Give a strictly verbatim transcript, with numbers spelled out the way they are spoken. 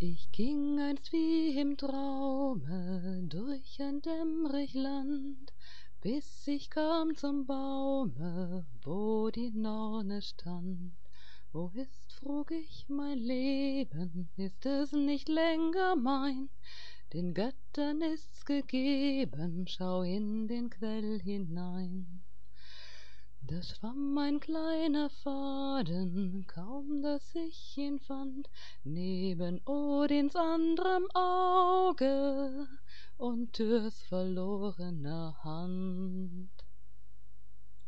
Ich ging einst wie im Traume durch ein dämmrig Land, bis ich kam zum Baume, wo die Nonne stand. »Wo ist«, frug ich, »mein Leben? Ist es nicht länger mein? Den Göttern ist's gegeben, schau in den Quell hinein.« Da schwamm ein kleiner Faden, kaum dass ich ihn fand, neben Odins anderem Auge und Tyrs verlorener Hand.